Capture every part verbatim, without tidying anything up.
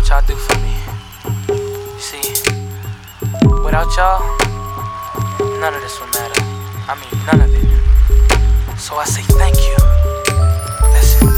what y'all do for me. You see, without y'all, none of this will matter. I mean, none of it. So I say thank you. That's it.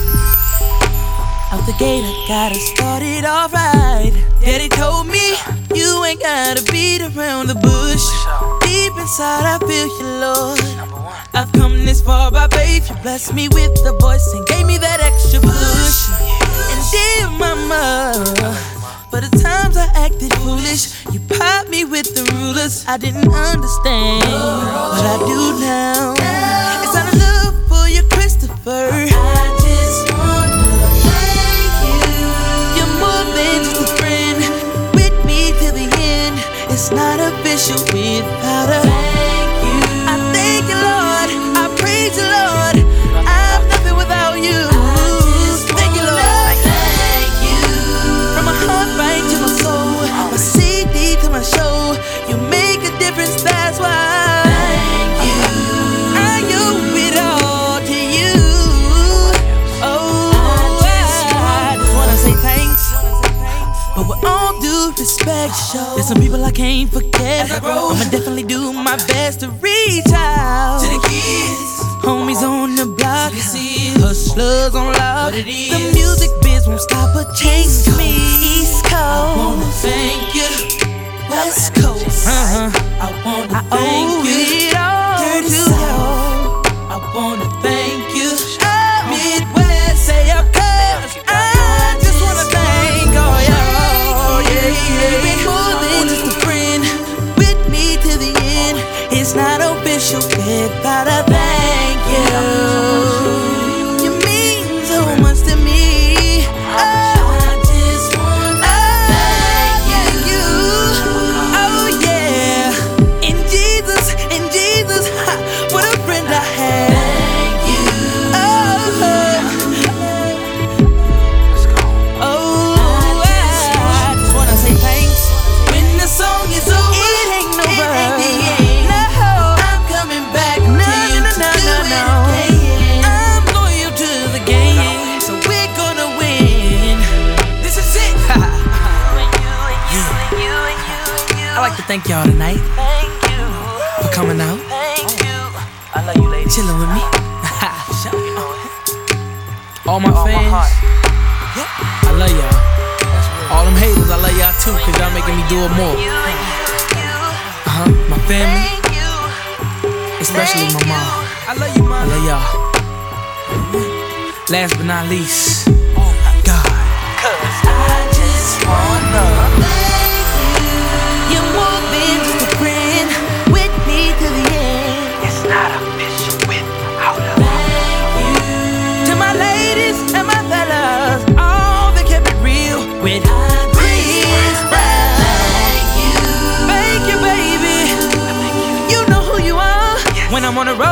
Out the gate, I gotta start it off right. Daddy told me you ain't gotta beat around the bush. Deep inside, I feel you, Lord. I've come this far by faith. You blessed me with the voice and gave me that extra push. And dear mama, for the times I acted foolish, you popped me with the rulers. I didn't understand what I do now. It's out of love for you, Christopher. I just wanna thank you. You're more than just a friend, with me till the end. It's not official without a thank you. I thank you, Lord. I praise you, Lord. I'm nothing without you. Thank you, Lord. Thank you. From my heart right to my soul, my C D to my show, you make a difference. That's why. Thank you. I owe it all to you. Oh, I just wanna say thanks. But with all due respect, there's some people I can't forget. I'ma definitely do my best to reach out to the kids, homies on the block, hustlers on lock. The music biz won't stop or change me. East Coast, I wanna thank you. West Coast, uh-huh. I wanna I thank you. It all Dirty South, I wanna thank you. Midwest, say up cause I just wanna thank all y'all. Yeah, yeah. You've been more than just a friend, with me to the end. It's not official without a thank you. You mean so much to me. Oh, I just wanna thank you. Oh yeah. In Jesus, in Jesus, ha, what a friend I have. Thank you. Oh, oh, I just wanna say thanks. When the song is over, it ain't no verse. No, I'm coming back to you to do it again. I'm loyal to the game, so we're gonna win. This is it. I like to thank y'all tonight Thank you. for coming out, Thank you. I love you, ladies. chilling with me. All my All my fans, heart. I love y'all. All them haters, I love y'all too, cause y'all making me do it more. You and you, you. Uh-huh, my family, Thank you. especially my Thank mom. you. I love you, mom. I love y'all. Last but not least, oh my God, Cause I just wanna thank you. You're more than just a friend, with me to the end. It's not official without a Thank you. To my ladies and my fellas, all that kept it real with Chris Brown. Thank you. Thank you, baby. You know who you are when I'm on the road.